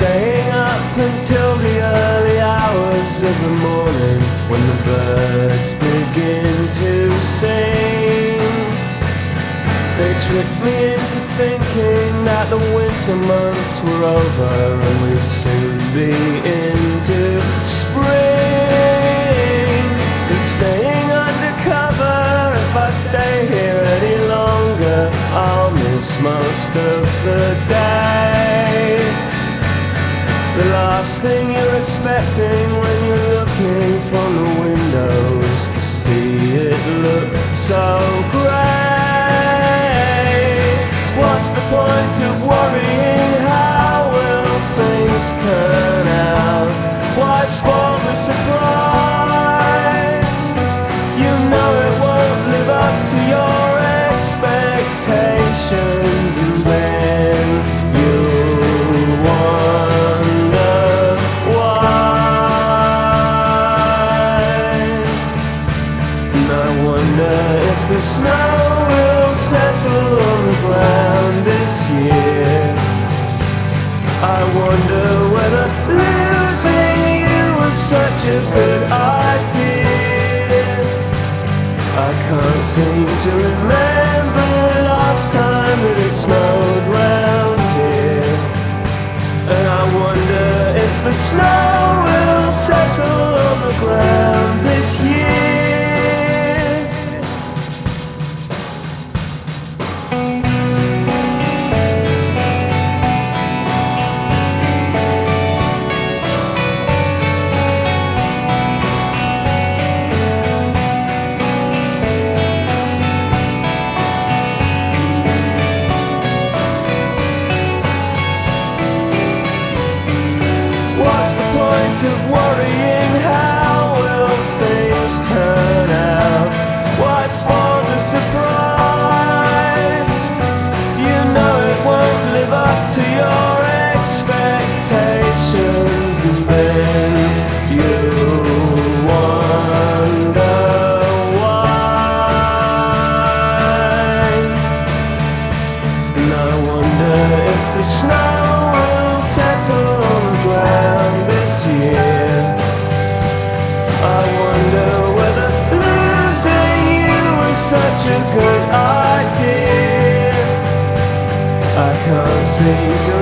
staying up until the early hours of the morning when the birds begin to sing. They tricked me into thinking that the winter months were over and we'd soon be into spring. And staying undercover, if I stay here any longer, I'll miss most of the day. The last thing you're expecting when you're looking from the windows to see it look so grey. What's the point of worrying? How will things turn out? Why spoil the surprise? You know it won't live up to your expectations, and then you'll wonder why. And I wonder if the snow will settle on the ground this year. I wonder whether losing you was such a good idea. I can't seem to remember the last time that it snowed round here. And I wonder if the snow will settle on the ground this year. Of worrying, how will things turn out? Why spoil the surprise? You know it won't live up to your expectations, and then you wonder why. And I wonder if the snow will settle on the ground this year. I wonder whether losing you was such a good idea. I can't seem to